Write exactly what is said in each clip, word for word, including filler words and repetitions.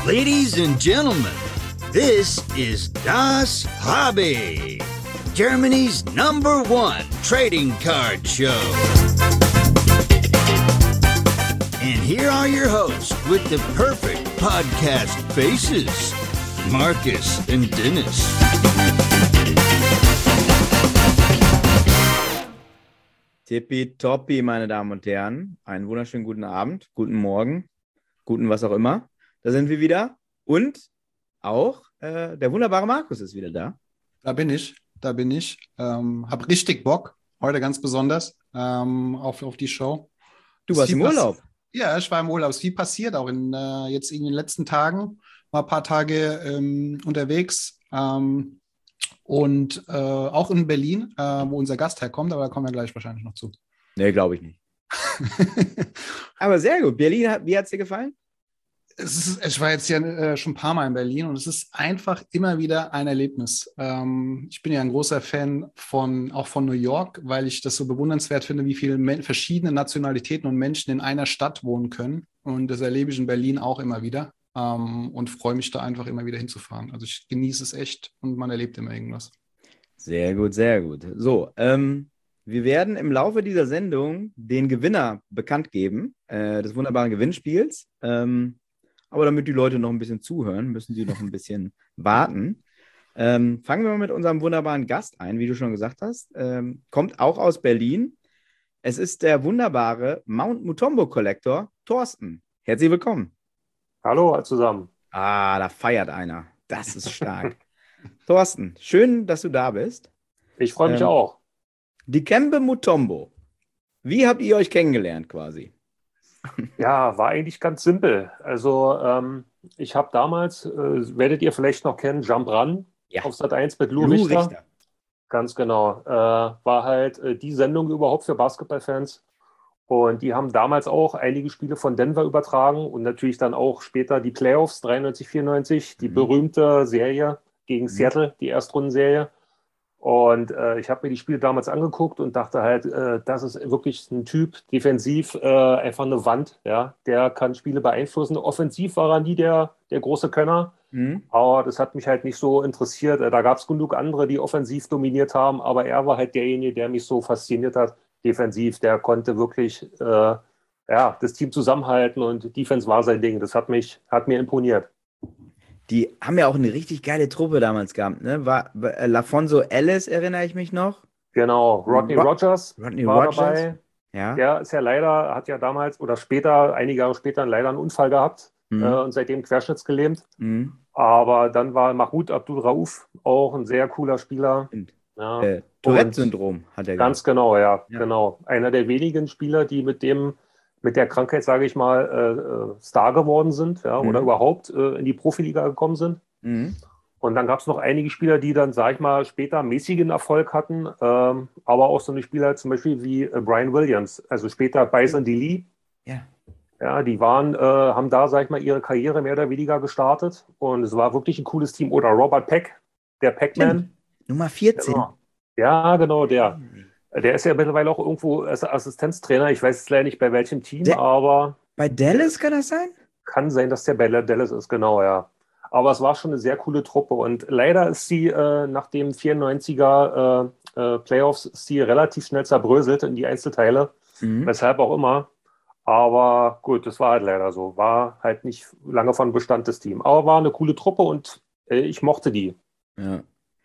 Ladies and gentlemen, this is Das Hobby, Germany's number one trading card show. And here are your hosts with the perfect podcast faces, Marcus and Dennis. Tippitoppi, meine Damen und Herren. Einen wunderschönen guten Abend, guten Morgen, guten was auch immer. Da sind wir wieder. Und auch äh, der wunderbare Markus ist wieder da. Da bin ich, da bin ich. Ähm, hab richtig Bock, heute ganz besonders, ähm, auf, auf die Show. Du warst im Urlaub. Pass- ja, ich war im Urlaub. Es ist viel passiert, auch in, äh, jetzt in den letzten Tagen. War ein paar Tage ähm, unterwegs. Ähm, und äh, auch in Berlin, äh, wo unser Gast herkommt, aber da kommen wir gleich wahrscheinlich noch zu. Nee, glaube ich nicht. Aber sehr gut. Berlin, wie hat es dir gefallen? Es ist, ich war jetzt ja äh, schon ein paar Mal in Berlin und es ist einfach immer wieder ein Erlebnis. Ähm, ich bin ja ein großer Fan von, auch von New York, weil ich das so bewundernswert finde, wie viele men- verschiedene Nationalitäten und Menschen in einer Stadt wohnen können. Und das erlebe ich in Berlin auch immer wieder ähm, und freue mich da einfach immer wieder hinzufahren. Also ich genieße es echt und man erlebt immer irgendwas. Sehr gut, sehr gut. So, ähm, wir werden im Laufe dieser Sendung den Gewinner bekannt geben, äh, des wunderbaren Gewinnspiels. Ähm, Aber damit die Leute noch ein bisschen zuhören, müssen sie noch ein bisschen warten. Ähm, fangen wir mal mit unserem wunderbaren Gast ein, wie du schon gesagt hast. Ähm, kommt auch aus Berlin. Es ist der wunderbare Mount Mutombo Collector, Thorsten. Herzlich willkommen. Hallo zusammen. Ah, da feiert einer. Das ist stark. Thorsten, schön, dass du da bist. Ich freue mich Ähm, auch. Dikembe Mutombo. Wie habt ihr euch kennengelernt quasi? Ja, war eigentlich ganz simpel. Also ähm, ich habe damals, äh, werdet ihr vielleicht noch kennen, Jump Run Ja. auf Sat eins mit Lou, Lou Richter. Richter. Ganz genau. Äh, war halt äh, die Sendung überhaupt für Basketballfans. Und die haben damals auch einige Spiele von Denver übertragen und natürlich dann auch später die Playoffs, dreiundneunzig, vierundneunzig, die Mhm. berühmte Serie gegen Mhm. Seattle, die Erstrundenserie. Und äh, ich habe mir die Spiele damals angeguckt und dachte halt, äh, das ist wirklich ein Typ, defensiv äh, einfach eine Wand, ja, der kann Spiele beeinflussen. Offensiv war er nie der, der große Könner, Mhm. aber das hat mich halt nicht so interessiert. Äh, Da gab es genug andere, die offensiv dominiert haben, aber er war halt derjenige, der mich so fasziniert hat, defensiv. Der konnte wirklich äh, ja, das Team zusammenhalten und Defense war sein Ding. Das hat mich, hat mir imponiert. Die haben ja auch eine richtig geile Truppe damals gehabt, ne? War, war äh, LaFonso Ellis, erinnere ich mich noch. Genau, Rodney Ro- Rogers Rodney war Rogers. dabei. Ja. Der ist ja leider, hat ja damals oder später, einige Jahre später, leider einen Unfall gehabt Mhm. äh, und seitdem querschnittsgelähmt. Mhm. Aber dann war Mahmoud Abdul Rauf auch ein sehr cooler Spieler. Stimmt. Ja. Äh, Tourette-Syndrom hat er Ganz gehabt. genau, ja, Ja. genau. Einer der wenigen Spieler, die mit dem, mit der Krankheit, sage ich mal, äh, äh, Star geworden sind, ja, oder Mhm. überhaupt äh, in die Profiliga gekommen sind. Mhm. Und dann gab es noch einige Spieler, die dann, sag ich mal, später mäßigen Erfolg hatten, ähm, aber auch so eine Spieler zum Beispiel wie äh, Brian Williams, also später Bison DeLee. Ja. Ja, die waren, äh, haben da, sag ich mal, ihre Karriere mehr oder weniger gestartet und es war wirklich ein cooles Team. Oder Robert Peck, der Pac-Man. Nummer vierzehn. Genau. Ja, genau, der. Der ist ja mittlerweile auch irgendwo als Assistenztrainer. Ich weiß jetzt leider nicht bei welchem Team, Der- aber Bei Dallas kann das sein? kann sein, dass der bei Dallas ist, genau, ja. Aber es war schon eine sehr coole Truppe und leider ist sie äh, nach dem vierundneunziger äh, äh, Playoffs ist sie relativ schnell zerbröselt in die Einzelteile, Mhm. weshalb auch immer. Aber gut, das war halt leider so. War halt nicht lange von Bestand des Teams. Aber war eine coole Truppe und äh, ich mochte die. Ja.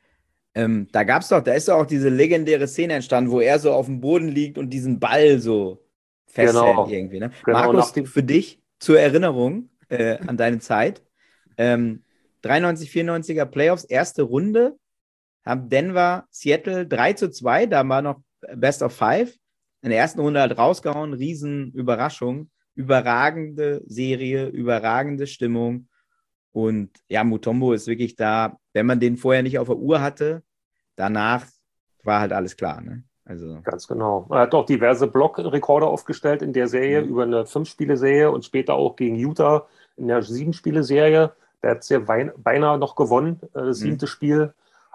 Ähm, da gab's doch, da ist doch auch diese legendäre Szene entstanden, wo er so auf dem Boden liegt und diesen Ball so festhält Genau. irgendwie. Ne? Genau, Markus, nach dem- für dich zur Erinnerung äh, an deine Zeit. Ähm, dreiundneunzig, vierundneunziger Playoffs, erste Runde, haben Denver, Seattle drei zu zwei, da war noch Best of Five. In der ersten Runde halt rausgehauen, riesen Überraschung, überragende Serie, überragende Stimmung. Und ja, Mutombo ist wirklich da, wenn man den vorher nicht auf der Uhr hatte, danach war halt alles klar. Ne? Also, Ganz genau. Er hat auch diverse Blockrekorde aufgestellt in der Serie, Mhm. über eine Fünf-Spiele-Serie und später auch gegen Utah in der Sieben-Spiele-Serie. Der hat es ja wein- beinahe noch gewonnen, äh, das Mhm. siebte Spiel.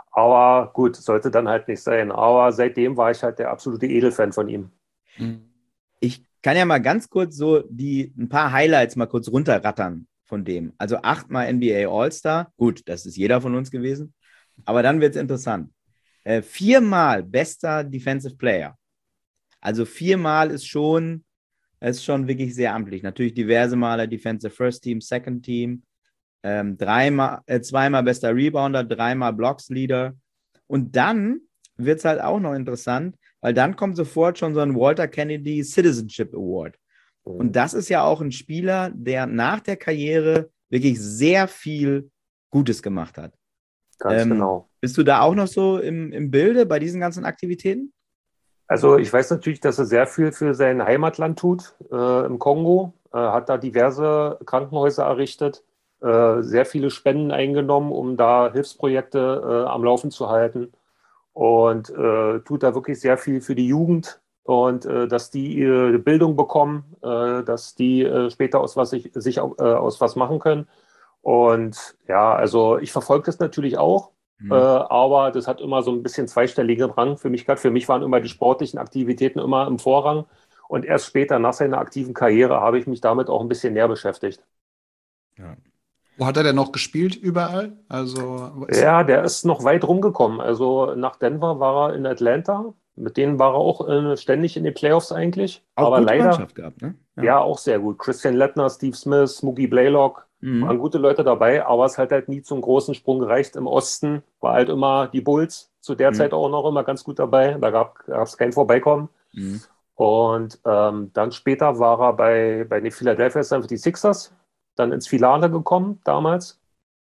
Aber gut, sollte dann halt nicht sein. Aber seitdem war ich halt der absolute Edelfan von ihm. ich kann ja mal ganz kurz so die ein paar Highlights mal kurz runterrattern von dem. Also achtmal N B A All-Star. Gut, das ist jeder von uns gewesen. Aber dann wird es interessant. Äh, viermal bester Defensive Player. Also viermal ist schon, ist schon wirklich sehr amtlich. Natürlich diverse Male Defensive First Team, Second Team. Ähm, dreimal, äh, zweimal bester Rebounder, dreimal Blocks Leader. Und dann wird es halt auch noch interessant, weil dann kommt sofort schon so ein Walter Kennedy Citizenship Award. Und das ist ja auch ein Spieler, der nach der Karriere wirklich sehr viel Gutes gemacht hat. Ganz ähm, genau. Bist du da auch noch so im, im Bilde bei diesen ganzen Aktivitäten? Also ich weiß natürlich, dass er sehr viel für sein Heimatland tut, äh, im Kongo. Äh, hat da diverse Krankenhäuser errichtet, äh, sehr viele Spenden eingenommen, um da Hilfsprojekte äh, am Laufen zu halten. Und äh, tut da wirklich sehr viel für die Jugend. Und äh, dass die ihre Bildung bekommen, äh, dass die äh, später aus was sich, sich äh, aus was machen können. Und ja, also ich verfolge das natürlich auch, mhm. äh, aber das hat immer so ein bisschen zweistelligen Rang für mich gehabt. Für mich waren immer die sportlichen Aktivitäten immer im Vorrang. Und erst später, nach seiner aktiven Karriere, habe ich mich damit auch ein bisschen näher beschäftigt. Ja. Wo hat er denn noch gespielt überall? Also, ja, der ist noch weit rumgekommen. Also nach Denver war er in Atlanta. Mit denen war er auch äh, ständig in den Playoffs eigentlich. Auch aber gute leider, Mannschaft gehabt, ne? Ja. ja, auch sehr gut. Christian Lettner, Steve Smith, Mookie Blaylock, mhm. waren gute Leute dabei, aber es hat halt nie zum großen Sprung gereicht. Im Osten war halt immer die Bulls, zu der mhm. Zeit auch noch immer ganz gut dabei. Da gab es kein Vorbeikommen. Mhm. Und ähm, dann später war er bei, bei den Philadelphia seventy-sixers, dann ins Finale gekommen damals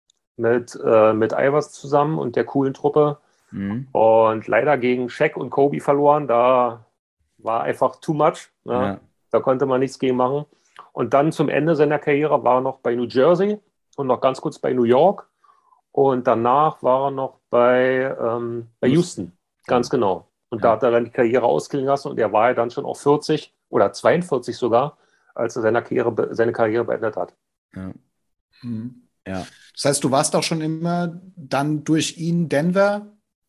mit, äh, mit Ivers zusammen und der coolen Truppe. Mhm. Und leider gegen Shaq und Kobe verloren. Da war einfach too much. Ne? Ja. Da konnte man nichts gegen machen. Und dann zum Ende seiner Karriere war er noch bei New Jersey und noch ganz kurz bei New York. Und danach war er noch bei, ähm, bei Houston. Ganz ja. genau. Und ja. da hat er dann die Karriere ausklingen lassen. Und er war ja dann schon auf vierzig oder zweiundvierzig sogar, als er seine Karriere, seine Karriere beendet hat. Ja. Mhm. ja. Das heißt, du warst auch schon immer dann durch ihn Denver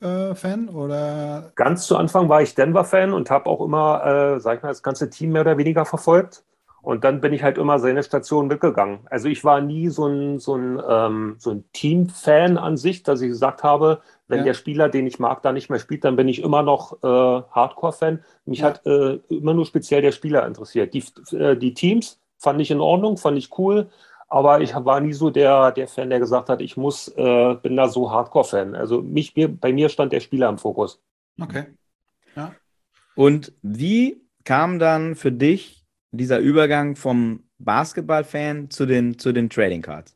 Fan oder? Ganz zu Anfang war ich Denver-Fan und habe auch immer, äh, sag ich mal, das ganze Team mehr oder weniger verfolgt. Und dann bin ich halt immer seine Station mitgegangen. Also ich war nie so ein, so ein, ähm, so ein Team-Fan an sich, dass ich gesagt habe, wenn ja. der Spieler, den ich mag, da nicht mehr spielt, dann bin ich immer noch äh, Hardcore-Fan. Mich ja. hat äh, immer nur speziell der Spieler interessiert. Die, äh, die Teams fand ich in Ordnung, fand ich cool. Aber ich war nie so der, der Fan, der gesagt hat, ich muss, äh, bin da so Hardcore-Fan. Also mich, mir, bei mir stand der Spieler im Fokus. Okay. Ja. Und wie kam dann für dich dieser Übergang vom Basketball-Fan zu den, zu den Trading Cards?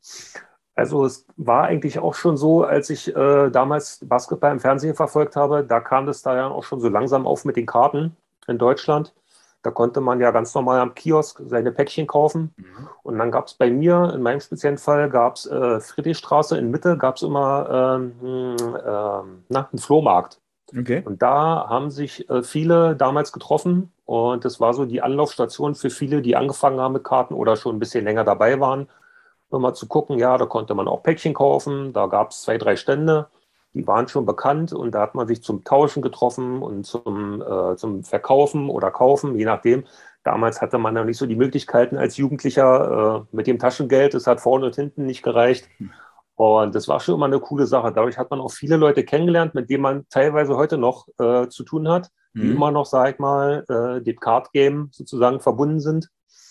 Also es war eigentlich auch schon so, als ich äh, damals Basketball im Fernsehen verfolgt habe, da kam das da ja auch schon so langsam auf mit den Karten in Deutschland. Da konnte man ja ganz normal am Kiosk seine Päckchen kaufen. Mhm. Und dann gab es bei mir, in meinem speziellen Fall, gab es äh, Friedrichstraße in Mitte, gab es immer ähm, ähm, na, einen Flohmarkt. Okay. Und da haben sich äh, viele damals getroffen. Und das war so die Anlaufstation für viele, die angefangen haben mit Karten oder schon ein bisschen länger dabei waren. Um mal zu gucken, ja, da konnte man auch Päckchen kaufen. Da gab es zwei, drei Stände. Die waren schon bekannt und da hat man sich zum Tauschen getroffen und zum, äh, zum Verkaufen oder Kaufen, je nachdem. Damals hatte man noch nicht so die Möglichkeiten als Jugendlicher äh, mit dem Taschengeld. Das hat vorne und hinten nicht gereicht. Und das war schon immer eine coole Sache. Dadurch hat man auch viele Leute kennengelernt, mit denen man teilweise heute noch äh, zu tun hat, die mhm. immer noch, sag ich mal, äh, dem Card-Game sozusagen verbunden sind.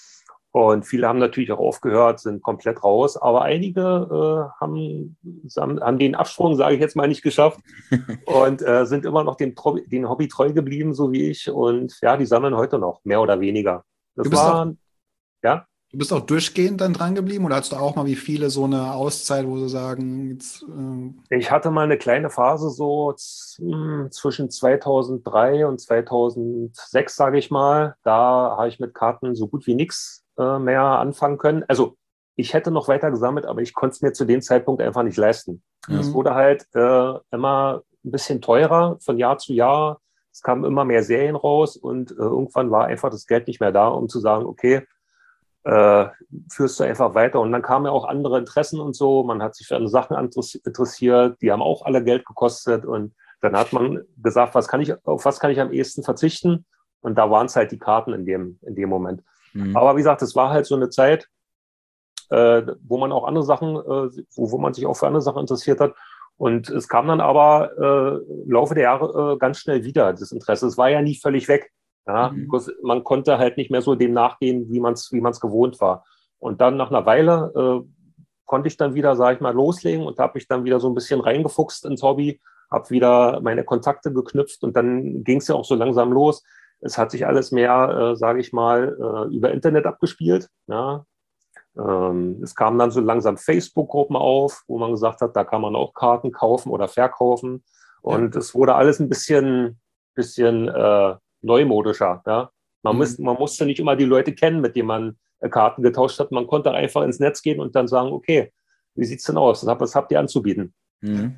Und viele haben natürlich auch aufgehört, sind komplett raus. Aber einige äh, haben, haben den Absprung, sage ich jetzt mal, nicht geschafft und äh, sind immer noch dem, dem Hobby treu geblieben, so wie ich. Und ja, die sammeln heute noch, mehr oder weniger. Das du, bist war, auch, ja? du bist auch durchgehend dann dran geblieben oder hattest du auch mal wie viele so eine Auszeit, wo sie sagen, jetzt, äh ich hatte mal eine kleine Phase so z- zwischen zweitausenddrei und zweitausendsechs, sage ich mal. Da habe ich mit Karten so gut wie nichts mehr anfangen können. Also ich hätte noch weiter gesammelt, aber ich konnte es mir zu dem Zeitpunkt einfach nicht leisten. Mhm. Es wurde halt äh, immer ein bisschen teurer von Jahr zu Jahr. Es kamen immer mehr Serien raus und äh, irgendwann war einfach das Geld nicht mehr da, um zu sagen, okay, äh, führst du einfach weiter. Und dann kamen ja auch andere Interessen und so. Man hat sich für andere Sachen interessiert. Die haben auch alle Geld gekostet. Und dann hat man gesagt, was kann ich, auf was kann ich am ehesten verzichten? Und da waren es halt die Karten in dem, in dem Moment. Mhm. Aber wie gesagt, es war halt so eine Zeit, äh, wo man auch andere Sachen, äh, wo, wo man sich auch für andere Sachen interessiert hat. Und es kam dann aber äh, im Laufe der Jahre äh, ganz schnell wieder, das Interesse. Es war ja nie völlig weg. Ja? Mhm. Man konnte halt nicht mehr so dem nachgehen, wie man es wie man's gewohnt war. Und dann nach einer Weile äh, konnte ich dann wieder, sage ich mal, loslegen und habe mich dann wieder so ein bisschen reingefuchst ins Hobby, habe wieder meine Kontakte geknüpft und dann ging es ja auch so langsam los. Es hat sich alles mehr, äh, sage ich mal, äh, über Internet abgespielt. Ja? Ähm, es kamen dann so langsam Facebook-Gruppen auf, wo man gesagt hat, da kann man auch Karten kaufen oder verkaufen. Und ja. Es wurde alles ein bisschen, bisschen äh, neumodischer. Ja? Man, mhm. muss, man musste nicht immer die Leute kennen, mit denen man äh, Karten getauscht hat. Man konnte einfach ins Netz gehen und dann sagen, okay, wie sieht es denn aus? Was habt ihr anzubieten? Mhm.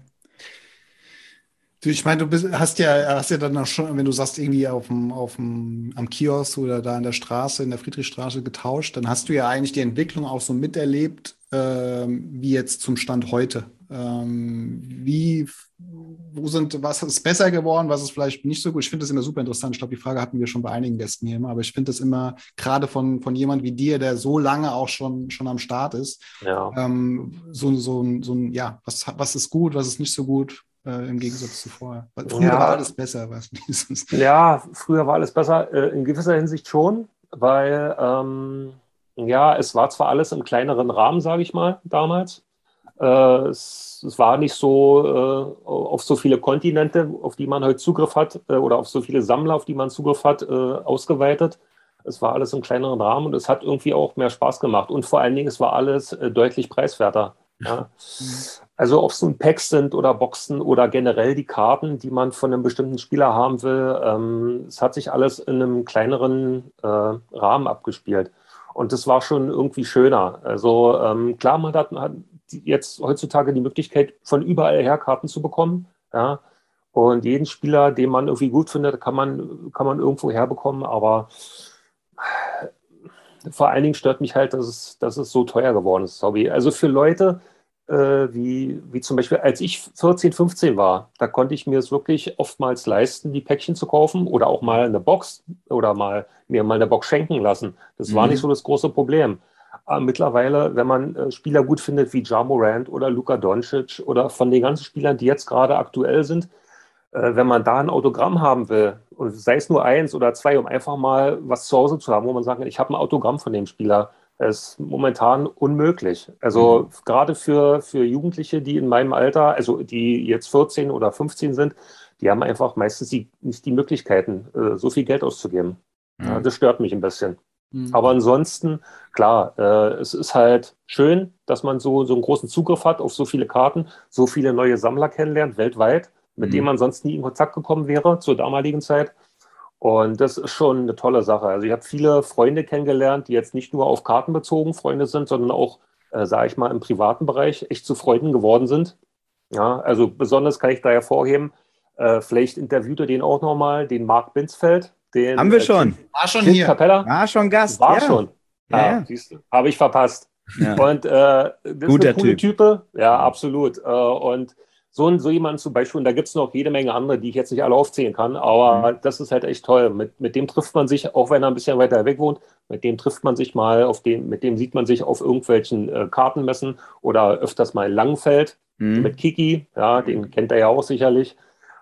Ich meine, du bist, hast ja, hast ja dann auch schon, wenn du sagst, irgendwie auf dem, auf dem, am Kiosk oder da in der Straße, in der Friedrichstraße getauscht, dann hast du ja eigentlich die Entwicklung auch so miterlebt, ähm, wie jetzt zum Stand heute. Ähm, wie, wo sind, was ist besser geworden, was ist vielleicht nicht so gut? Ich finde das immer super interessant. Ich glaube, die Frage hatten wir schon bei einigen Gästen hier immer, aber ich finde das immer, gerade von, von jemand wie dir, der so lange auch schon, schon am Start ist, ja. ähm, so, so, so ein, ja, was, was ist gut, was ist nicht so gut? Äh, im Gegensatz zu vorher. Weil früher ja. war alles besser. Was ja, früher war alles besser, äh, in gewisser Hinsicht schon, weil ähm, ja, es war zwar alles im kleineren Rahmen, sage ich mal, damals. Äh, es, es war nicht so äh, auf so viele Kontinente, auf die man heute Zugriff hat, äh, oder auf so viele Sammler, auf die man Zugriff hat, äh, ausgeweitet. Es war alles im kleineren Rahmen und es hat irgendwie auch mehr Spaß gemacht. Und vor allen Dingen, es war alles äh, deutlich preiswerter. Ja. Also ob es nun Packs sind oder Boxen oder generell die Karten, die man von einem bestimmten Spieler haben will, ähm, es hat sich alles in einem kleineren äh, Rahmen abgespielt. Und das war schon irgendwie schöner. Also ähm, klar, man hat, hat jetzt heutzutage die Möglichkeit, von überall her Karten zu bekommen. Ja. Und jeden Spieler, den man irgendwie gut findet, kann man, kann man irgendwo herbekommen. Aber vor allen Dingen stört mich halt, dass es, dass es so teuer geworden ist, das Hobby. Also für Leute, Äh, wie, wie zum Beispiel, als ich vierzehn, fünfzehn war, da konnte ich mir es wirklich oftmals leisten, die Päckchen zu kaufen oder auch mal eine Box oder mal mir mal eine Box schenken lassen. Das mhm. war nicht so das große Problem. Aber mittlerweile, wenn man äh, Spieler gut findet wie Ja Morant oder Luka Doncic oder von den ganzen Spielern, die jetzt gerade aktuell sind, äh, wenn man da ein Autogramm haben will, und sei es nur eins oder zwei, um einfach mal was zu Hause zu haben, wo man sagt, ich habe ein Autogramm von dem Spieler, ist momentan unmöglich. Also mhm. gerade für, für Jugendliche, die in meinem Alter, also die jetzt vierzehn oder fünfzehn sind, die haben einfach meistens die, nicht die Möglichkeiten, äh, so viel Geld auszugeben. Mhm. Ja, das stört mich ein bisschen. Mhm. Aber ansonsten, klar, äh, es ist halt schön, dass man so, so einen großen Zugriff hat auf so viele Karten, so viele neue Sammler kennenlernt, weltweit, mit mhm. denen man sonst nie in Kontakt gekommen wäre zur damaligen Zeit. Und das ist schon eine tolle Sache. Also ich habe viele Freunde kennengelernt, die jetzt nicht nur auf Karten bezogen Freunde sind, sondern auch, äh, sage ich mal, im privaten Bereich echt zu Freunden geworden sind. Ja, also besonders kann ich da hervorheben, äh, vielleicht interviewt ihr den auch nochmal, den Marc Binsfeld. Den, Haben wir schon. Äh, war schon hier. Capella. War schon Gast. War ja. schon. Ja, ah, ja. Siehst du, habe ich verpasst. Ja. Und äh, das Guter ist eine coole Typ. Type. Ja, absolut. Äh, und So, so jemanden zum Beispiel, und da gibt es noch jede Menge andere, die ich jetzt nicht alle aufzählen kann, aber mhm. das ist halt echt toll. Mit, mit dem trifft man sich, auch wenn er ein bisschen weiter weg wohnt, mit dem trifft man sich mal, auf dem, mit dem sieht man sich auf irgendwelchen äh, Kartenmessen oder öfters mal in Langenfeld mhm. mit Kiki, ja, den kennt er ja auch sicherlich.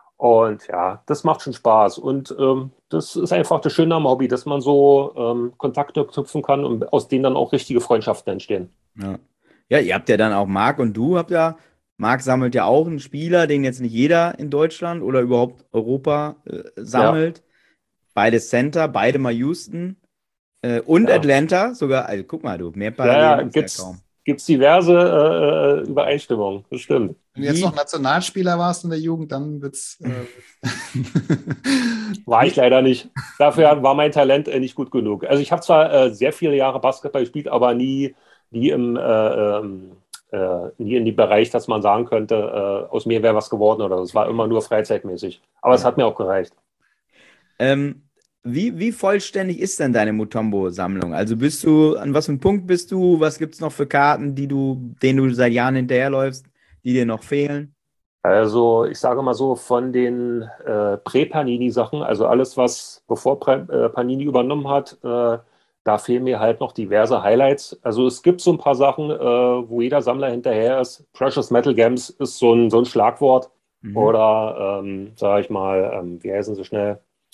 Und ja, das macht schon Spaß. Und ähm, das ist einfach das Schöne am Hobby, dass man so ähm, Kontakte knüpfen kann und aus denen dann auch richtige Freundschaften entstehen. Ja, ja, ihr habt ja dann auch Marc und du habt ja Marc sammelt ja auch einen Spieler, den jetzt nicht jeder in Deutschland oder überhaupt Europa äh, sammelt. Ja. Beide Center, beide mal Houston äh, und ja. Atlanta sogar. Also guck mal, du, mehr Parallelen ja, ja, gibt's, ja kaum. Gibt es diverse äh, Übereinstimmungen, das stimmt. Wenn du jetzt noch Nationalspieler warst in der Jugend, dann wird's. Äh war ich leider nicht. Dafür war mein Talent äh, nicht gut genug. Also ich habe zwar äh, sehr viele Jahre Basketball gespielt, aber nie, nie im äh, ähm, Äh, nie in die Bereich, dass man sagen könnte, äh, aus mir wäre was geworden oder so. Es war immer nur freizeitmäßig. Aber es hat mir auch gereicht. Ähm, wie, wie vollständig ist denn deine Mutombo-Sammlung? Also bist du, an was für einem Punkt bist du? Was gibt es noch für Karten, die du, denen du seit Jahren hinterherläufst, die dir noch fehlen? Also ich sage mal so, von den äh, Prä-Panini-Sachen, also alles, was bevor äh, Panini übernommen hat, äh, da fehlen mir halt noch diverse Highlights. Also es gibt so ein paar Sachen, äh, wo jeder Sammler hinterher ist. Precious Metal Gems ist so ein, so ein Schlagwort. Mhm. Oder, ähm, sage ich mal, ähm, wie heißen sie schnell?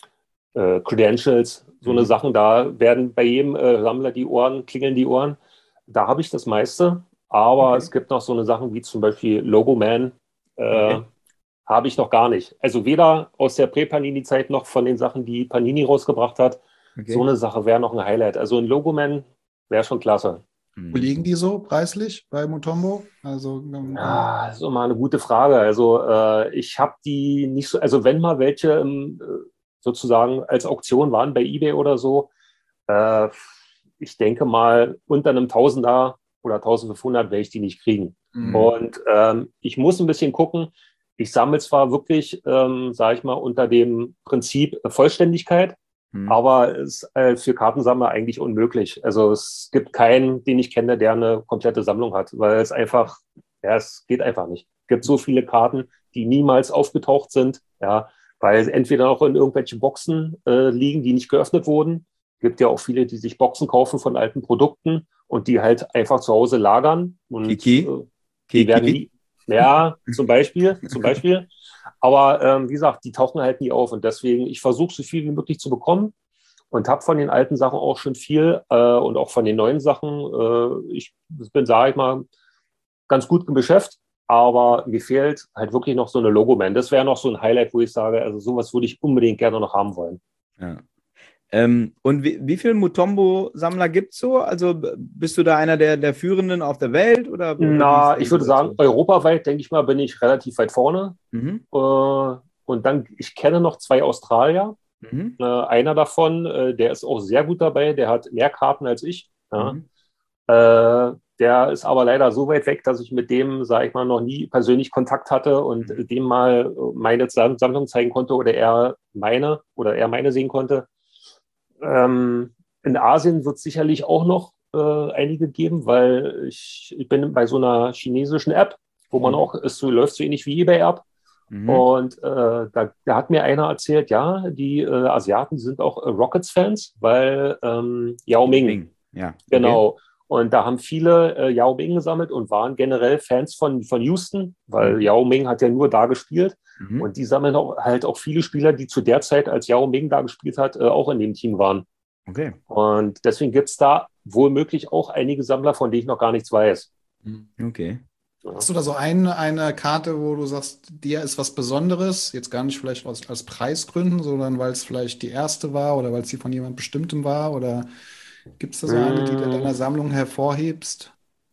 Äh, Credentials, so mhm. eine Sachen. Da werden bei jedem äh, Sammler die Ohren, klingeln die Ohren. Da habe ich das meiste. Aber okay. es gibt noch so eine Sachen wie zum Beispiel Logo Man. Äh, okay. Habe ich noch gar nicht. Also weder aus der Prä-Panini-Zeit noch von den Sachen, die Panini rausgebracht hat. Okay. So eine Sache wäre noch ein Highlight. Also ein Logoman wäre schon klasse. Wo liegen die so preislich bei Mutombo? Also, ähm, ja, das ist immer eine gute Frage. Also äh, ich habe die nicht so, also wenn mal welche ähm, sozusagen als Auktion waren bei eBay oder so, äh, ich denke mal unter einem Tausender oder eintausendfünfhundert werde ich die nicht kriegen. Mhm. Und ähm, ich muss ein bisschen gucken. Ich sammle zwar wirklich, ähm, sage ich mal, unter dem Prinzip Vollständigkeit, hm. aber es ist äh, für Kartensammler eigentlich unmöglich. Also es gibt keinen, den ich kenne, der eine komplette Sammlung hat, weil es einfach, ja, es geht einfach nicht. Es gibt so viele Karten, die niemals aufgetaucht sind, ja, weil entweder noch in irgendwelchen Boxen äh, liegen, die nicht geöffnet wurden. Es gibt ja auch viele, die sich Boxen kaufen von alten Produkten und die halt einfach zu Hause lagern. Und Kiki? Äh, die Kiki? werden nie, ja, zum Beispiel, zum Beispiel. Aber ähm, wie gesagt, die tauchen halt nie auf. Und deswegen, ich versuche so viel wie möglich zu bekommen und habe von den alten Sachen auch schon viel äh, und auch von den neuen Sachen. Äh, ich bin, sage ich mal, ganz gut im Geschäft. Aber mir fehlt halt wirklich noch so eine Logoman. Das wäre noch so ein Highlight, wo ich sage, also sowas würde ich unbedingt gerne noch haben wollen. Ja. Ähm, und wie, wie viele Mutombo-Sammler gibt es so? Also bist du da einer der, der Führenden auf der Welt? Oder, oder Na, ich würde sagen, europaweit, denke ich mal, bin ich relativ weit vorne. Mhm. Äh, und dann, ich kenne noch zwei Australier. Mhm. Äh, einer davon, äh, der ist auch sehr gut dabei, der hat mehr Karten als ich. Ja. Mhm. Äh, der ist aber leider so weit weg, dass ich mit dem, sage ich mal, noch nie persönlich Kontakt hatte und mhm. dem mal meine Sammlung zeigen konnte oder er meine oder er meine sehen konnte. Ähm, in Asien wird es sicherlich auch noch äh, einige geben, weil ich, ich bin bei so einer chinesischen App, wo man mhm. auch, es so, läuft so ähnlich wie eBay-App. Mhm. Und äh, da, da hat mir einer erzählt, ja, die äh, Asiaten sind auch äh, Rockets-Fans, weil ähm, Yao Ming. Ming. Ja, okay. Genau. Und da haben viele äh, Yao Ming gesammelt und waren generell Fans von, von Houston, weil mhm. Yao Ming hat ja nur da gespielt. Mhm. Und die sammeln auch, halt auch viele Spieler, die zu der Zeit, als Yao Ming da gespielt hat, äh, auch in dem Team waren. Okay. Und deswegen gibt es da wohl möglich auch einige Sammler, von denen ich noch gar nichts weiß. Okay. Ja. Hast du da so eine, eine Karte, wo du sagst, dir ist was Besonderes, jetzt gar nicht vielleicht aus, aus Preisgründen, sondern weil es vielleicht die erste war oder weil es die von jemand Bestimmtem war? Oder gibt es da so eine, die du in deiner Sammlung hervorhebst?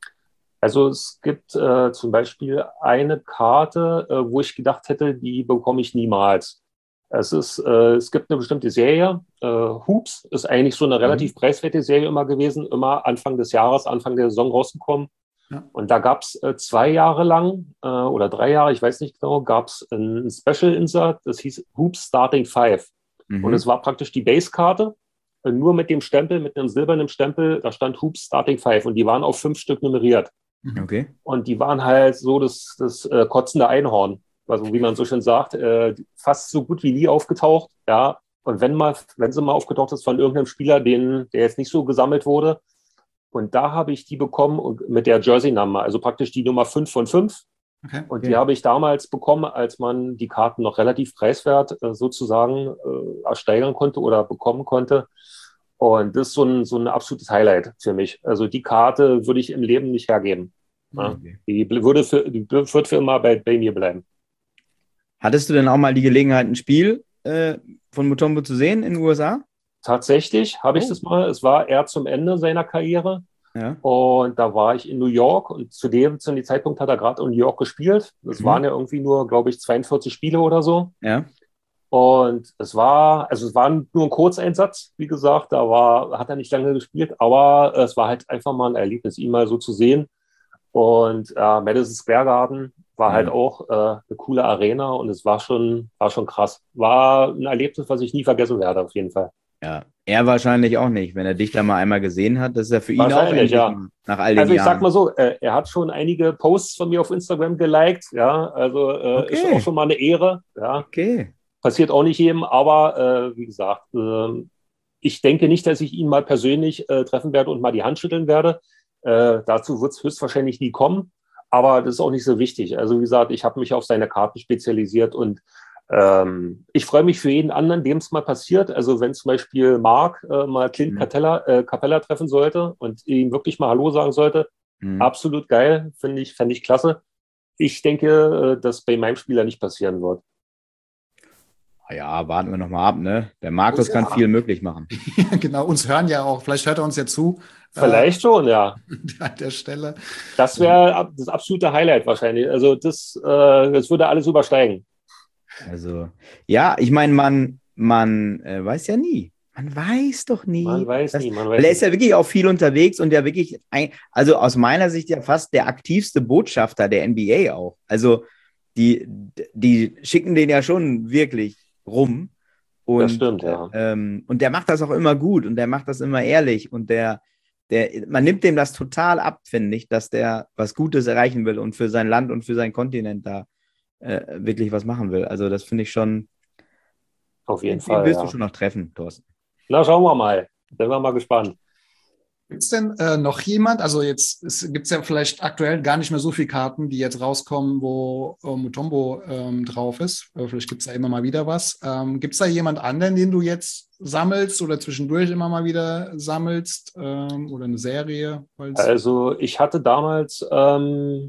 Also es gibt äh, zum Beispiel eine Karte, äh, wo ich gedacht hätte, die bekomme ich niemals. Es ist, äh, es gibt eine bestimmte Serie, äh, Hoops ist eigentlich so eine relativ mhm. preiswerte Serie immer gewesen, immer Anfang des Jahres, Anfang der Saison rausgekommen. Ja. Und da gab es äh, zwei Jahre lang äh, oder drei Jahre, ich weiß nicht genau, gab es ein Special Insert, das hieß Hoops Starting Five. Mhm. Und es war praktisch die Base-Karte, äh, nur mit dem Stempel, mit einem silbernen Stempel, da stand Hoops Starting Five und die waren auf fünf Stück nummeriert. Okay. Und die waren halt so das, das äh, kotzende Einhorn, also wie man so schön sagt, äh, fast so gut wie nie aufgetaucht. Ja. Und wenn mal, wenn sie mal aufgetaucht ist von irgendeinem Spieler, den, der jetzt nicht so gesammelt wurde. Und da habe ich die bekommen und mit der Jersey-Nummer, also praktisch die Nummer fünf von fünf. Okay. Und die okay. habe ich damals bekommen, als man die Karten noch relativ preiswert äh, sozusagen äh, ersteigern konnte oder bekommen konnte. Und das ist so ein, so ein absolutes Highlight für mich. Also die Karte würde ich im Leben nicht hergeben. Ja. Okay. Die, würde für, die wird für immer bei, bei mir bleiben. Hattest du denn auch mal die Gelegenheit, ein Spiel äh, von Mutombo zu sehen in den U S A? Tatsächlich habe ich oh. das mal. Es war eher zum Ende seiner Karriere. Ja. Und da war ich in New York und zu dem, zu dem Zeitpunkt hat er gerade in New York gespielt. Das mhm. waren ja irgendwie nur, glaube ich, zweiundvierzig Spiele oder so. Ja. Und es war, also es war nur ein Kurzeinsatz, wie gesagt, da war, hat er nicht lange gespielt, aber es war halt einfach mal ein Erlebnis, ihn mal so zu sehen. Und äh, Madison Square Garden war ja. halt auch äh, eine coole Arena und es war schon, war schon krass. War ein Erlebnis, was ich nie vergessen werde, auf jeden Fall. Ja, er wahrscheinlich auch nicht, wenn er dich da mal einmal gesehen hat, das ist ja für ihn auch endlich ja. nach all den Also ich Jahren. sag mal so, äh, er hat schon einige Posts von mir auf Instagram geliked, ja, also äh, okay. ist auch schon mal eine Ehre, ja. Okay. Passiert auch nicht jedem, aber äh, wie gesagt, äh, ich denke nicht, dass ich ihn mal persönlich äh, treffen werde und mal die Hand schütteln werde. Äh, dazu wird es höchstwahrscheinlich nie kommen. Aber das ist auch nicht so wichtig. Also wie gesagt, ich habe mich auf seine Karten spezialisiert und ähm, ich freue mich für jeden anderen, dem es mal passiert. Also wenn zum Beispiel Marc äh, mal Clint Mhm. Capella, äh, Capella treffen sollte und ihm wirklich mal Hallo sagen sollte, Mhm. absolut geil, finde ich, fände ich klasse. Ich denke, äh, dass bei meinem Spieler nicht passieren wird. Ja, warten wir nochmal ab, ne? Der Markus Ja. kann viel möglich machen. Ja, genau, uns hören ja auch, vielleicht hört er uns ja zu. Vielleicht schon, ja. Äh, an der Stelle. Das wäre das absolute Highlight wahrscheinlich. Also das, äh, das würde alles übersteigen. Also, ja, ich meine, man, man äh, weiß ja nie. Man weiß doch nie. Man weiß Das- nie, man Weil weiß er nie. ist ja wirklich auch viel unterwegs und ja wirklich, ein, also aus meiner Sicht ja fast der aktivste Botschafter der N B A auch. Also die, die schicken den ja schon wirklich rum. Und, Das stimmt, ja. ähm, und der macht das auch immer gut und der macht das immer ehrlich und der, der, man nimmt dem das total ab, finde ich, dass der was Gutes erreichen will und für sein Land und für seinen Kontinent da äh, wirklich was machen will. Also das finde ich schon, Auf jeden den Fall, wirst ja. du schon noch treffen, Thorsten. Na, schauen wir mal. Sind wir mal gespannt. Gibt es denn äh, noch jemand, also jetzt gibt es ja vielleicht aktuell gar nicht mehr so viele Karten, die jetzt rauskommen, wo äh, Mutombo ähm, drauf ist. Äh, vielleicht gibt es da immer mal wieder was. Ähm, gibt es da jemand anderen, den du jetzt sammelst oder zwischendurch immer mal wieder sammelst ähm, oder eine Serie? Weil's- Also ich hatte damals ähm,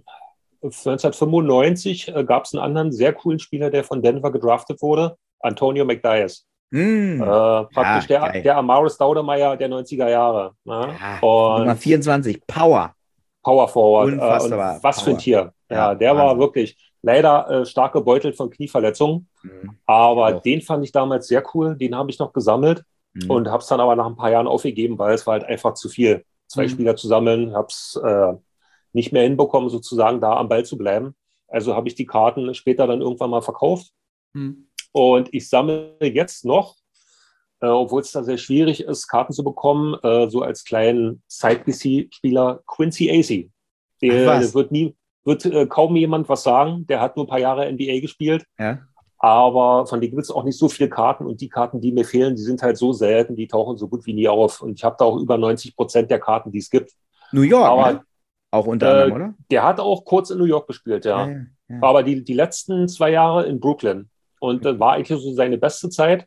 neunzehnhundertfünfundneunzig äh, gab es einen anderen sehr coolen Spieler, der von Denver gedraftet wurde, Antonio McDyess. Mm. Äh, praktisch der, geil. der Amaris Staudemeyer der neunziger Jahre. Ne? Ja, Und Nummer vierundzwanzig, Power. Power Forward. Äh, Unfassbar und was für ein Power. Tier. Ja, Ja, der war Wahnsinn. wirklich leider äh, stark gebeutelt von Knieverletzungen. Mhm. Aber Auch. den fand ich damals sehr cool. Den habe ich noch gesammelt Mhm. und habe es dann aber nach ein paar Jahren aufgegeben, weil es war halt einfach zu viel. Zwei Mhm. Spieler zu sammeln, habe es äh, nicht mehr hinbekommen, sozusagen da am Ball zu bleiben. Also habe ich die Karten später dann irgendwann mal verkauft. Hm. Und ich sammle jetzt noch, äh, obwohl es da sehr schwierig ist, Karten zu bekommen, äh, so als kleinen Side-P C-Spieler Quincy Acey. Der, Ach was. der wird nie, wird äh, kaum jemand was sagen. Der hat nur ein paar Jahre N B A gespielt. Ja. Aber von denen gibt es auch nicht so viele Karten. Und die Karten, die mir fehlen, die sind halt so selten, die tauchen so gut wie nie auf. Und ich habe da auch über neunzig Prozent der Karten, die es gibt. New York, Aber ne? Auch unter äh, anderem, oder? der hat auch kurz in New York gespielt, ja. Ja, ja, ja. Aber die, die letzten zwei Jahre in Brooklyn. Und das war eigentlich so seine beste Zeit.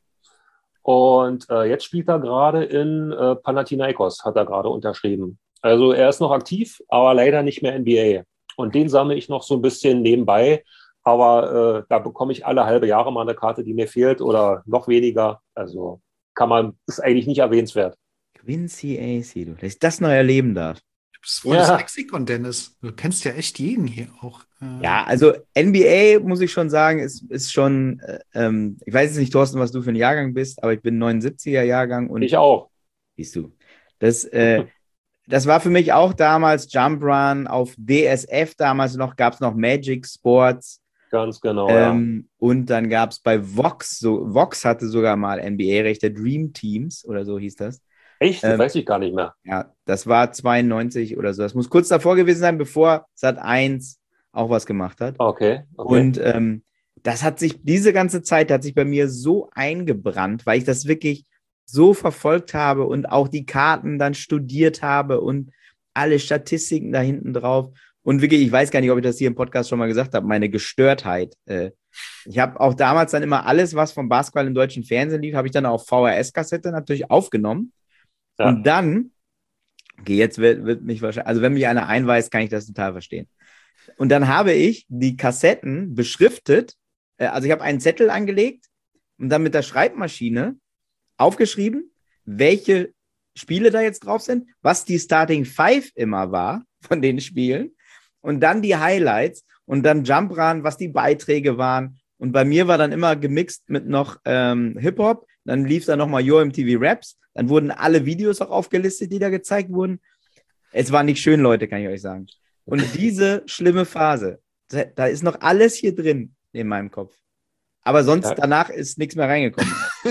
Und äh, jetzt spielt er gerade in äh, Panathinaikos, hat er gerade unterschrieben. Also er ist noch aktiv, aber leider nicht mehr N B A. Und den sammle ich noch so ein bisschen nebenbei. Aber äh, da bekomme ich alle halbe Jahre mal eine Karte, die mir fehlt oder noch weniger. Also kann man, ist eigentlich nicht erwähnenswert. Quincy Acey, du, dass ich das noch erleben darf. Du bist voll das Ja. Lexikon, Dennis. Du kennst ja echt jeden hier auch. Äh, Ja, also N B A, muss ich schon sagen, ist, ist schon, äh, ähm, ich weiß jetzt nicht, Thorsten, was du für ein Jahrgang bist, aber ich bin neunundsiebziger Jahrgang und Ich auch. siehst du, das, äh, das war für mich auch damals Jump Run auf D S F, damals noch, gab es noch Magic Sports Ganz genau, ähm, und dann gab es bei Vox, so, Vox hatte sogar mal N B A-Rechte, Dream Teams oder so hieß das. ja. Echt? Das ähm, weiß ich gar nicht mehr. Ja, das war zweiundneunzig oder so. Das muss kurz davor gewesen sein, bevor Sat eins auch was gemacht hat. Okay, okay. Und ähm, das hat sich, diese ganze Zeit hat sich bei mir so eingebrannt, weil ich das wirklich so verfolgt habe und auch die Karten dann studiert habe und alle Statistiken da hinten drauf. Und wirklich, ich weiß gar nicht, ob ich das hier im Podcast schon mal gesagt habe, meine Gestörtheit. Äh, ich habe auch damals dann immer alles, was vom Basketball im deutschen Fernsehen lief, habe ich dann auf V H S-Kassette natürlich aufgenommen. Ja. Und dann, okay, jetzt wird, wird mich wahrscheinlich, also wenn mich einer einweist, kann ich das total verstehen. Und dann habe ich die Kassetten beschriftet, äh, also ich habe einen Zettel angelegt und dann mit der Schreibmaschine aufgeschrieben, welche Spiele da jetzt drauf sind, was die Starting Five immer war von den Spielen und dann die Highlights und dann Jump Run, was die Beiträge waren. Und bei mir war dann immer gemixt mit noch ähm, Hip-Hop, dann lief da nochmal Yo M T V Raps, dann wurden alle Videos auch aufgelistet, die da gezeigt wurden. Es war nicht schön, Leute, kann ich euch sagen. Und diese schlimme Phase, da, da ist noch alles hier drin in meinem Kopf. Aber sonst Ja. danach ist nichts mehr reingekommen.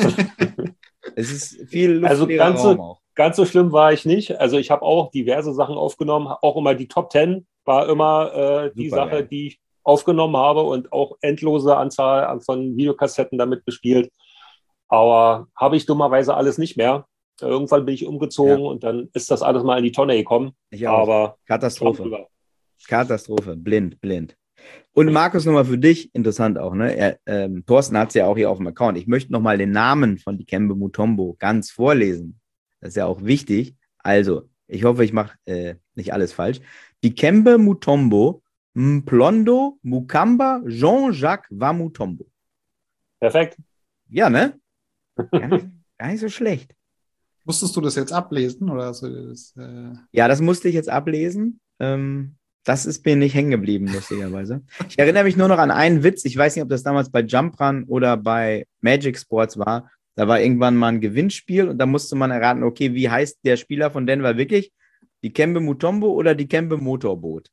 Es ist viel luftleerer Also ganz so- Raum auch. Ganz so schlimm war ich nicht. Also ich habe auch diverse Sachen aufgenommen, auch immer die Top Ten war immer äh, die Super Sache, geil. die ich aufgenommen habe und auch endlose Anzahl an- von Videokassetten damit bespielt. Aber habe ich dummerweise alles nicht mehr. Irgendwann bin ich umgezogen Ja. und dann ist das alles mal in die Tonne gekommen. Ich auch. Aber Katastrophe. Katastrophe. Blind, blind. Und Markus, nochmal für dich, interessant auch, ne? Er, ähm, Thorsten hat es ja auch hier auf dem Account. Ich möchte nochmal den Namen von Dikembe Mutombo ganz vorlesen. Das ist ja auch wichtig. Also, ich hoffe, ich mache äh, nicht alles falsch. Dikembe Mutombo, Mplondo Mukamba Jean-Jacques Wamutombo. Perfekt. Ja, ne? Gar nicht, gar nicht so schlecht. Musstest du das jetzt ablesen? Oder hast du das, äh... Ja, das musste ich jetzt ablesen. Ähm, das ist mir nicht hängen geblieben, lustigerweise. Ich erinnere mich nur noch an einen Witz. Ich weiß nicht, ob das damals bei Jump Run oder bei Magic Sports war. Da war irgendwann mal ein Gewinnspiel und da musste man erraten, okay, wie heißt der Spieler von Denver wirklich? Dikembe Mutombo oder Dikembe Motorboot?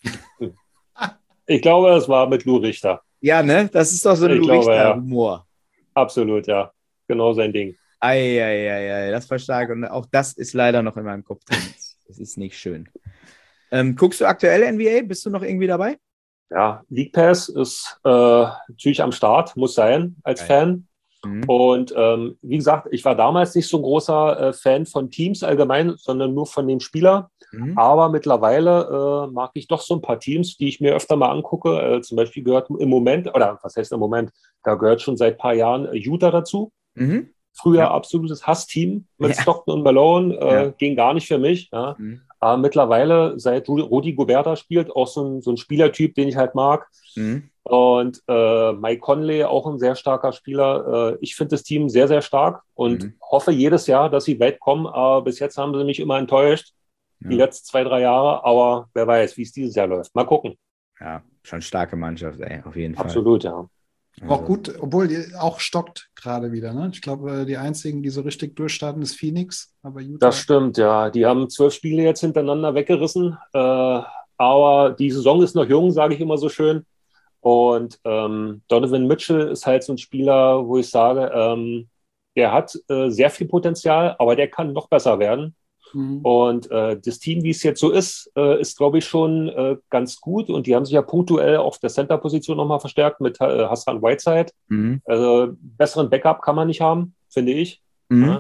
Ich glaube, es war mit Lou Richter. Ja, ne? Das ist doch so ein Ich glaube, ja. Humor. Absolut, ja. Genau sein Ding. Eieiei, das war stark. Und auch das ist leider noch in meinem Kopf drin. Das ist nicht schön. Ähm, guckst du aktuell N B A? Bist du noch irgendwie dabei? Ja, League Pass ist äh, natürlich am Start, muss sein, als Geil. Fan. Mhm. Und ähm, wie gesagt, ich war damals nicht so ein großer äh, Fan von Teams allgemein, sondern nur von dem Spieler. Mhm. Aber mittlerweile äh, mag ich doch so ein paar Teams, die ich mir öfter mal angucke. Äh, zum Beispiel gehört im Moment, oder was heißt im Moment, da gehört schon seit ein paar Jahren äh, Utah dazu. Mhm. Früher Ja. absolutes Hassteam mit Ja. Stockton und Malone, äh, Ja. ging gar nicht für mich. Ja. Mhm. Aber mittlerweile, seit Ru- Rudy Gobert da spielt, auch so ein, so ein Spielertyp, den ich halt mag. Mhm. Und äh, Mike Conley, auch ein sehr starker Spieler. Äh, ich finde das Team sehr, sehr stark und Mhm. hoffe jedes Jahr, dass sie weit kommen. Aber bis jetzt haben sie mich immer enttäuscht, die Ja. letzten zwei, drei Jahre. Aber wer weiß, wie es dieses Jahr läuft. Mal gucken. Ja, schon starke Mannschaft, ey, auf jeden Fall. Absolut, ja. Also, Auch gut, obwohl die auch stockt gerade wieder. Ne? Ich glaube, die einzigen, die so richtig durchstarten, ist Phoenix. Aber Utah. Das stimmt, ja. Die haben zwölf Spiele jetzt hintereinander weggerissen. Äh, aber die Saison ist noch jung, sage ich immer so schön. Und ähm, Donovan Mitchell ist halt so ein Spieler, wo ich sage, ähm, der hat äh, sehr viel Potenzial, aber der kann noch besser werden. Mhm. Und äh, das Team, wie es jetzt so ist, äh, ist, glaube ich, schon äh, ganz gut. Und die haben sich ja punktuell auf der Center-Position nochmal verstärkt mit äh, Hassan Whiteside. Mhm. Also besseren Backup kann man nicht haben, finde ich. Mhm. Ja.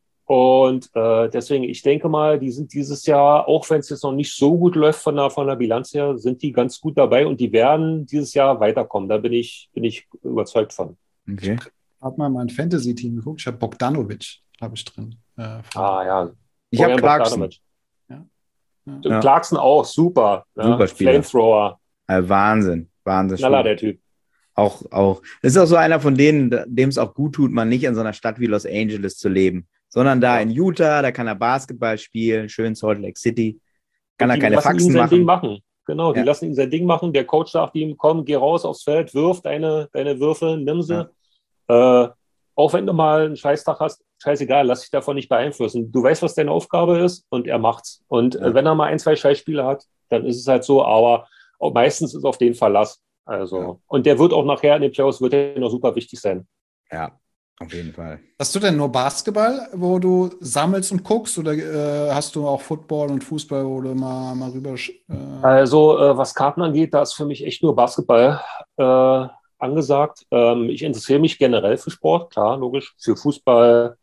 Und äh, deswegen, ich denke mal, die sind dieses Jahr, auch wenn es jetzt noch nicht so gut läuft von der, von der Bilanz her, sind die ganz gut dabei und die werden dieses Jahr weiterkommen. Da bin ich, bin ich überzeugt von. Okay. Hat mal mein Fantasy-Team geguckt. Ich habe Bogdanovic, habe ich drin. Äh, von- Ah ja. Ich habe Bojan Clarkson. Bogdanovic. Ja. Und Ja. Clarkson auch, super. Ja. Super Spieler. Flamethrower, Äh, Wahnsinn. Wahnsinn. knaller der Typ. Auch, auch. Das ist auch so einer von denen, dem es auch gut tut, mal nicht in so einer Stadt wie Los Angeles zu leben, sondern da Ja. in Utah, da kann er Basketball spielen, schön Salt Lake City. Kann Und er die keine lassen ihn Faxen sein Ding machen. machen. Genau, die Ja. lassen ihn sein Ding machen. Der Coach sagt ihm, komm, geh raus aufs Feld, wirf deine, deine Würfe, nimm sie. Äh, auch wenn du mal einen Scheißtag hast, scheißegal, lass dich davon nicht beeinflussen. Du weißt, was deine Aufgabe ist und er macht's. Und Ja. äh, wenn er mal ein, zwei Scheißspiele hat, dann ist es halt so, aber auch meistens ist auf den Verlass. Also, Ja. und der wird auch nachher in den Playoffs wird er noch super wichtig sein. Ja, auf jeden Fall. Hast du denn nur Basketball, wo du sammelst und guckst? Oder äh, hast du auch Football und Fußball, wo du mal, mal rüber... Äh, Also, äh, was Karten angeht, da ist für mich echt nur Basketball äh, angesagt. Ähm, ich interessiere mich generell für Sport, klar, logisch. Für Fußball,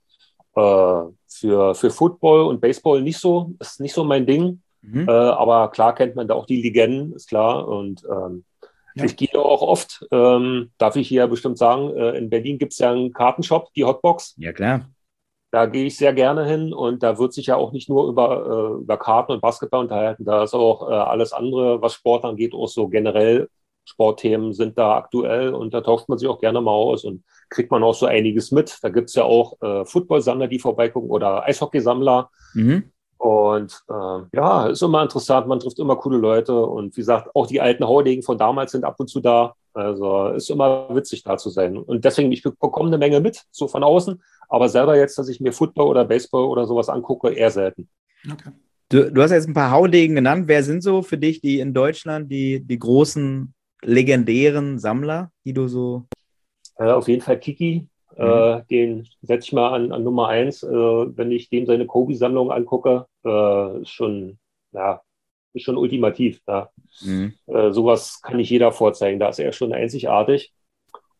äh, für, für Football und Baseball nicht so. Ist nicht so mein Ding. Mhm. Äh, aber klar kennt man da auch die Legenden, ist klar. Und ähm, Ja. ich gehe auch oft, ähm, darf ich hier bestimmt sagen, äh, in Berlin gibt es ja einen Kartenshop, die Hotbox. Ja, klar. Da gehe ich sehr gerne hin und da wird sich ja auch nicht nur über, äh, über Karten und Basketball unterhalten. Da ist auch äh, alles andere, was Sport angeht, auch so generell Sportthemen sind da aktuell und da tauscht man sich auch gerne mal aus und kriegt man auch so einiges mit. Da gibt es ja auch äh, Football-Sammler, die vorbeigucken oder Eishockeysammler. Mhm. Und äh, ja, ist immer interessant, man trifft immer coole Leute und wie gesagt, auch die alten Haudegen von damals sind ab und zu da. Also ist immer witzig da zu sein. Und deswegen, ich bekomme eine Menge mit, so von außen, aber selber jetzt, dass ich mir Football oder Baseball oder sowas angucke, eher selten. okay. Du, du hast jetzt ein paar Haudegen genannt. Wer sind so für dich die in Deutschland die, die großen, legendären Sammler, die du so... Äh, auf jeden Fall Kiki, Mhm. äh, den setze ich mal an, an Nummer eins. Äh, wenn ich dem seine Kobe-Sammlung angucke, äh, ist schon, ja, ist schon ultimativ. Ja. Mhm. Äh, sowas kann nicht jeder vorzeigen. Da ist er schon einzigartig.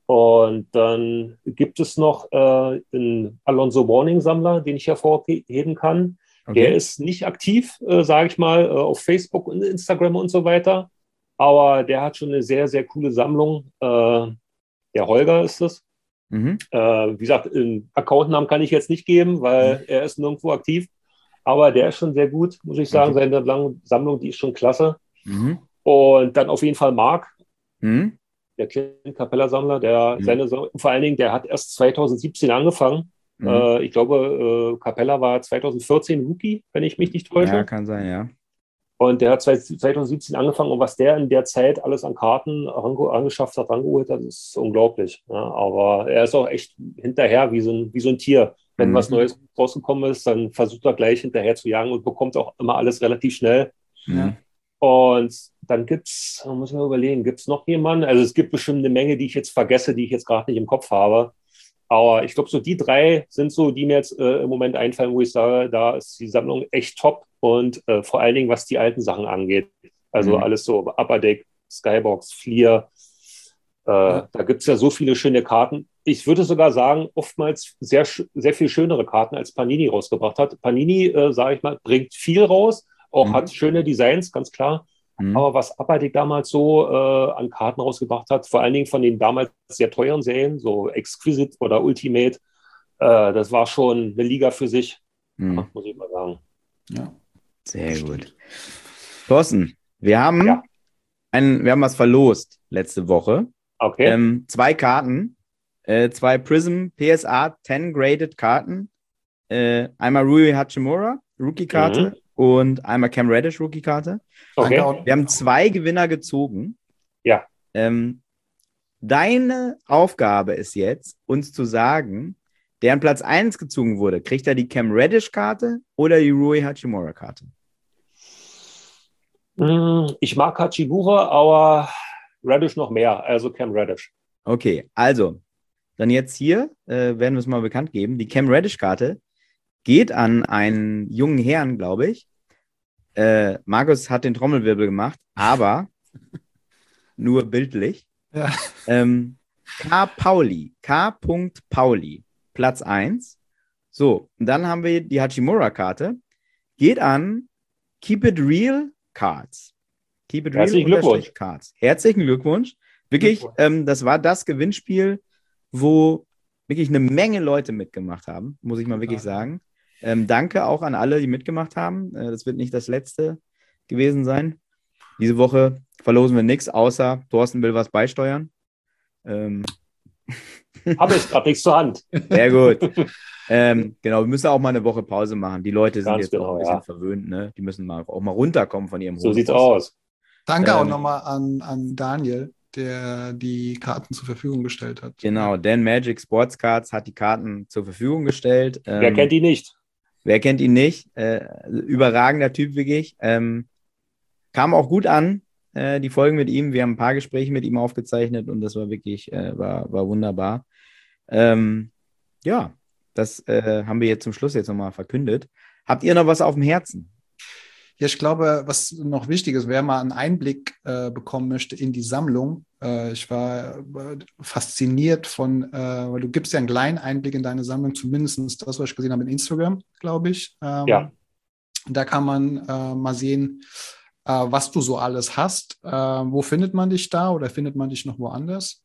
Und dann gibt es noch äh, einen Alonso Warning-Sammler, den ich hervorheben kann. Okay. Der ist nicht aktiv, äh, sage ich mal, äh, auf Facebook und Instagram und so weiter. Aber der hat schon eine sehr, sehr coole Sammlung. Äh, der Holger ist es. Mhm. Äh, wie gesagt, einen Accountnamen kann ich jetzt nicht geben, weil Mhm. er ist nirgendwo aktiv. Aber der ist schon sehr gut, muss ich sagen. Okay. Seine Sammlung, die ist schon klasse. Mhm. Und dann auf jeden Fall Marc, Mhm. der Clint Capella-Sammler, der Mhm. seine, vor allen Dingen, der hat erst zweitausendsiebzehn angefangen. Mhm. Äh, ich glaube, äh, Capella war zweitausendvierzehn Rookie, wenn ich mich nicht täusche. Ja, kann sein, ja. Und der hat zweitausendsiebzehn angefangen und was der in der Zeit alles an Karten angeschafft hat, rangeholt hat, ist unglaublich. Ja, aber er ist auch echt hinterher wie so ein, wie so ein Tier. Wenn Mhm. was Neues rausgekommen ist, dann versucht er gleich hinterher zu jagen und bekommt auch immer alles relativ schnell. Mhm. Und dann gibt es, muss man überlegen, gibt es noch jemanden? Also es gibt bestimmt eine Menge, die ich jetzt vergesse, die ich jetzt gerade nicht im Kopf habe. Aber ich glaube, so die drei sind so, die mir jetzt äh, im Moment einfallen, wo ich sage, da ist die Sammlung echt top. Und äh, vor allen Dingen, was die alten Sachen angeht. Also Mhm. alles so Upper Deck, Skybox, Fleer. Äh, Ja. Da gibt es ja so viele schöne Karten. Ich würde sogar sagen, oftmals sehr, sehr viel schönere Karten, als Panini rausgebracht hat. Panini, äh, sage ich mal, bringt viel raus, auch Mhm. hat schöne Designs, ganz klar. Mhm. Aber was Upper Deck damals so äh, an Karten rausgebracht hat, vor allen Dingen von den damals sehr teuren Serien, so Exquisite oder Ultimate, äh, das war schon eine Liga für sich, Mhm. ja, muss ich mal sagen. Ja. Sehr gut. Thorsten, wir haben, Ja. ein, wir haben was verlost letzte Woche. Okay. Ähm, zwei Karten, äh, zwei Prism P S A zehn Graded Karten. Äh, einmal Rui Hachimura, Rookie-Karte, und einmal Cam Reddish, Rookie-Karte. Okay. Danke auch. Wir haben zwei Gewinner gezogen. Ja. Ähm, deine Aufgabe ist jetzt, uns zu sagen, der an Platz eins gezogen wurde, kriegt er die Cam Reddish-Karte oder die Rui Hachimura-Karte? Mm, Ich mag Hachimura, aber Reddish noch mehr, also Cam Reddish. Okay, also, dann jetzt hier, äh, werden wir es mal bekannt geben. Die Cam Reddish-Karte geht an einen jungen Herrn, glaube ich. Äh, Markus hat den Trommelwirbel gemacht, aber nur bildlich. Ja. Ähm, K. Pauli, K. Pauli, Platz eins. So, und dann haben wir die Hachimura-Karte. Geht an Keep It Real Cards. Keep It Real Herzlichen Glückwunsch. Cards. Herzlichen Glückwunsch. Wirklich, Glückwunsch. ähm, das war das Gewinnspiel, wo wirklich eine Menge Leute mitgemacht haben, muss ich mal wirklich sagen. Ähm, danke auch an alle, die mitgemacht haben. Äh, das wird nicht das letzte gewesen sein. Diese Woche verlosen wir nichts, außer Thorsten will was beisteuern. Ähm, Habe ich gerade nichts zur Hand. Sehr gut. ähm, genau, wir müssen auch mal eine Woche Pause machen. Die Leute sind Ganz jetzt auch genau, ein bisschen ja. verwöhnt, ne? Die müssen mal, auch mal runterkommen von ihrem So sieht's Hosenboss. aus. Danke auch Ähm, nochmal an, an Daniel, der die Karten zur Verfügung gestellt hat. Genau, Dan Magic Sports Cards hat die Karten zur Verfügung gestellt. Ähm, Wer kennt die nicht? Wer kennt ihn nicht? Äh, überragender Typ wirklich. Ähm, kam auch gut an, äh, die Folgen mit ihm. Wir haben ein paar Gespräche mit ihm aufgezeichnet und das war wirklich, äh, war, war wunderbar. Ähm, ja, das äh, haben wir jetzt zum Schluss jetzt nochmal verkündet. Habt ihr noch was auf dem Herzen? Ja, ich glaube, was noch wichtig ist, wer mal einen Einblick äh, bekommen möchte in die Sammlung. Äh, ich war äh, fasziniert von, äh, weil du gibst ja einen kleinen Einblick in deine Sammlung, zumindest das, was ich gesehen habe in Instagram, glaube ich. Ähm, Ja. Da kann man äh, mal sehen, äh, was du so alles hast. Äh, wo findet man dich da oder findet man dich noch woanders?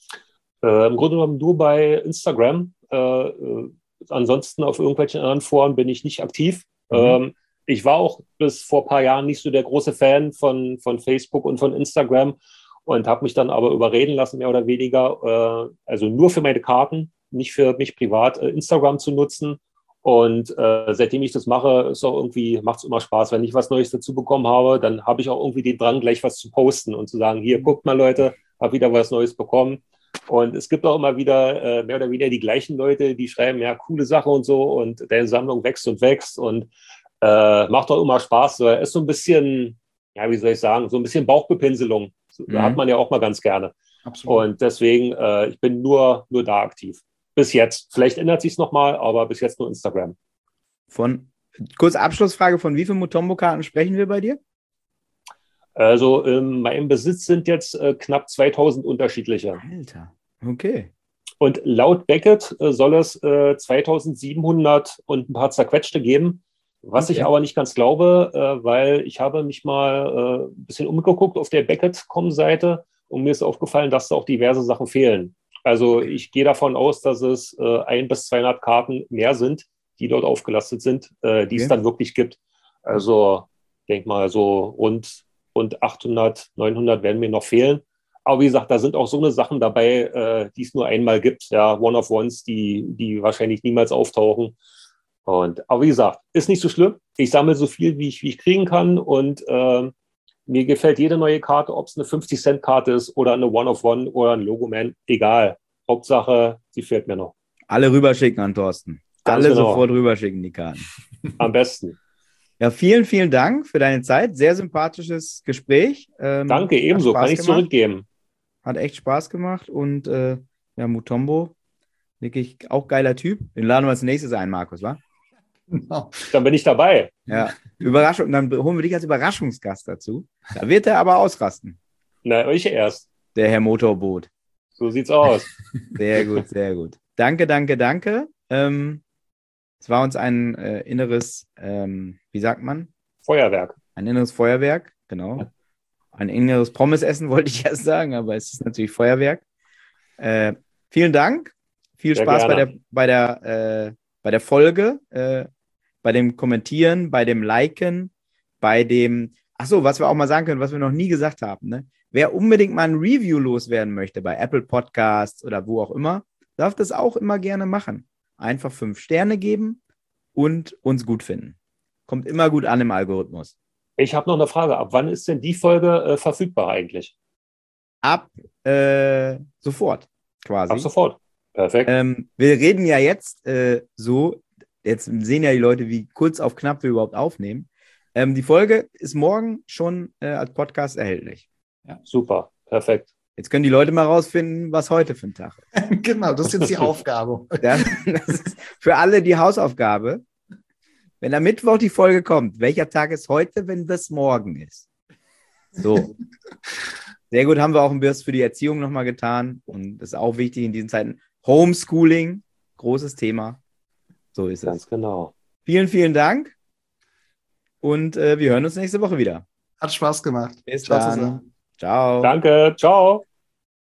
Äh, Im Grunde genommen nur bei Instagram. Äh, äh, ansonsten auf irgendwelchen anderen Foren bin ich nicht aktiv. Mhm. Ähm, ich war auch bis vor ein paar Jahren nicht so der große Fan von, von Facebook und von Instagram und habe mich dann aber überreden lassen, mehr oder weniger, äh, also nur für meine Karten, nicht für mich privat, äh, Instagram zu nutzen. Und äh, seitdem ich das mache, ist auch irgendwie, macht es immer Spaß. Wenn ich was Neues dazu bekommen habe, dann habe ich auch irgendwie den Drang, gleich was zu posten und zu sagen, hier, guckt mal Leute, habe wieder was Neues bekommen. Und es gibt auch immer wieder äh, mehr oder weniger die gleichen Leute, die schreiben, ja, coole Sache und so und deine Sammlung wächst und wächst und äh, macht auch immer Spaß. So, ist so ein bisschen, ja, wie soll ich sagen, so ein bisschen Bauchbepinselung. So, Mhm. hat man ja auch mal ganz gerne. Absolut. Und deswegen, äh, ich bin nur, nur da aktiv. Bis jetzt. Vielleicht ändert sich es nochmal, aber bis jetzt nur Instagram. Von, kurze Abschlussfrage, von wie vielen Mutombo-Karten sprechen wir bei dir? Also in meinem Besitz sind jetzt äh, knapp zweitausend unterschiedliche. Alter, Okay. Und laut Beckett äh, soll es äh, zweitausendsiebenhundert und ein paar zerquetschte geben, was Okay. ich aber nicht ganz glaube, äh, weil ich habe mich mal äh, ein bisschen umgeguckt auf der Beckett Punkt com-Seite und mir ist aufgefallen, dass da auch diverse Sachen fehlen. Also ich gehe davon aus, dass es äh, ein bis zweihundert Karten mehr sind, die dort aufgelastet sind, äh, die Okay. es dann wirklich gibt. Also ich denke mal so rund, rund achthundert, neunhundert werden mir noch fehlen. Aber wie gesagt, da sind auch so eine Sachen dabei, äh, die es nur einmal gibt. Ja, One-of-Ones, die, die wahrscheinlich niemals auftauchen. Und, aber wie gesagt, ist nicht so schlimm. Ich sammle so viel, wie ich, wie ich kriegen kann. Und äh, mir gefällt jede neue Karte, ob es eine fünfzig-Cent-Karte ist oder eine One-of-One oder ein Logo-Man. Egal. Hauptsache, sie fehlt mir noch. Alle rüberschicken an Thorsten. Ganz Alle genau. sofort rüberschicken, die Karten. Am besten. Ja, vielen, vielen Dank für deine Zeit. Sehr sympathisches Gespräch. Ähm, Danke, hat ebenso. Spaß Kann ich gemacht. zurückgeben. Hat echt Spaß gemacht. Und äh, ja, Mutombo, wirklich auch geiler Typ. Den laden wir als nächstes ein, Markus, wa? Genau. Dann bin ich dabei. Ja, Überraschung. Dann holen wir dich als Überraschungsgast dazu. Da wird er aber ausrasten, Na, ich erst. der Herr Motorboot. So sieht's aus. Sehr gut, sehr gut. Danke, danke, danke. Ähm, es war uns ein äh, inneres, ähm, wie sagt man? Feuerwerk. Ein inneres Feuerwerk, genau. Ein inneres Pommesessen wollte ich erst sagen, aber es ist natürlich Feuerwerk. Äh, vielen Dank. Viel Sehr Spaß bei gerne. der, bei der, äh, bei der Folge, äh, bei dem Kommentieren, bei dem Liken, bei dem, ach so, was wir auch mal sagen können, was wir noch nie gesagt haben, ne? Wer unbedingt mal ein Review loswerden möchte bei Apple Podcasts oder wo auch immer, darf das auch immer gerne machen. Einfach fünf Sterne geben und uns gut finden. Kommt immer gut an im Algorithmus. Ich habe noch eine Frage. Ab wann ist denn die Folge äh, verfügbar eigentlich? Ab äh, sofort quasi. Ab sofort. Perfekt. Ähm, wir reden ja jetzt äh, so, jetzt sehen ja die Leute, wie kurz auf knapp wir überhaupt aufnehmen. Ähm, die Folge ist morgen schon äh, als Podcast erhältlich. Super. Perfekt. Jetzt können die Leute mal rausfinden, was heute für ein Tag ist. Genau, das ist jetzt die Aufgabe. Das, das ist für alle die Hausaufgabe. Wenn am Mittwoch die Folge kommt, welcher Tag ist heute, wenn das morgen ist? So. Sehr gut, haben wir auch ein bisschen für die Erziehung nochmal getan. Und das ist auch wichtig in diesen Zeiten. Homeschooling, großes Thema. So ist Ganz es. genau. Vielen, vielen Dank. Und äh, wir hören uns nächste Woche wieder. Hat Spaß gemacht. Bis Ciao dann. zusammen. Ciao. Danke. Ciao.